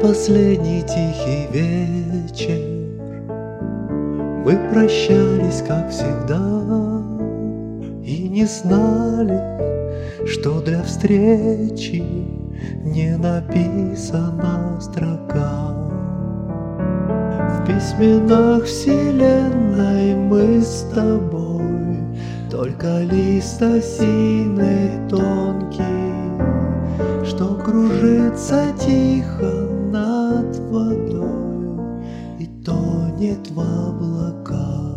последний тихий вечер мы прощались, как всегда, и не знали, что для встречи не написана строка. В письменах вселенной мы с тобой только лист осиный тонкий, что кружится тихо над водой и тонет в облаках.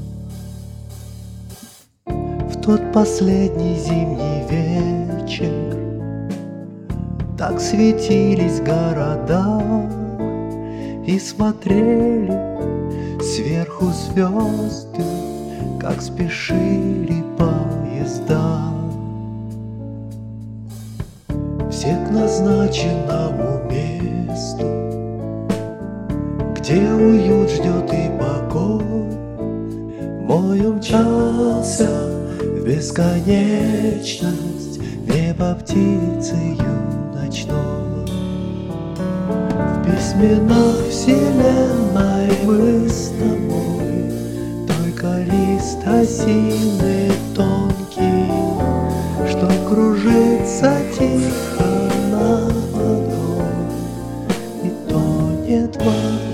В тот последний зимний вечер так светились города и смотрели сверху звезды, как спешили поезда. Все к назначенному месту, где уют ждет и покой. Мой умчался в бесконечность, небо птицею ночной. В письменах вселенной мы с тобой только лист осиный тонкий, что кружится тихо над водой и тонет в облаках.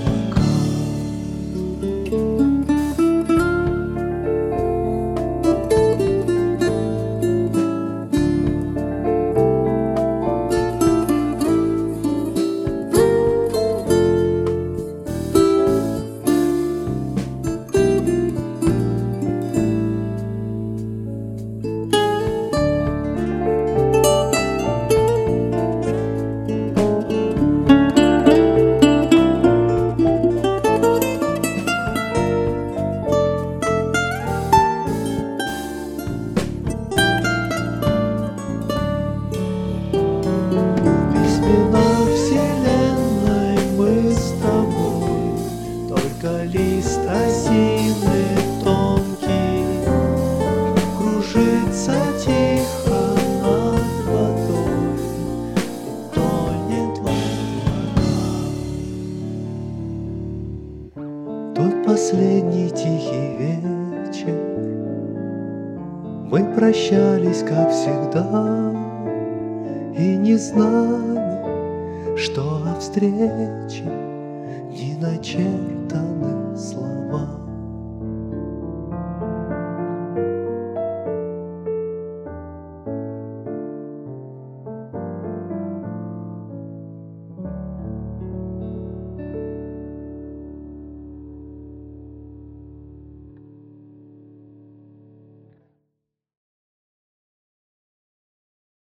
Лист осиный тонкий кружится тихо над водой и тонет в облаках. Тот последний тихий вечер мы прощались, как всегда, и не знали, что о встрече не начертаны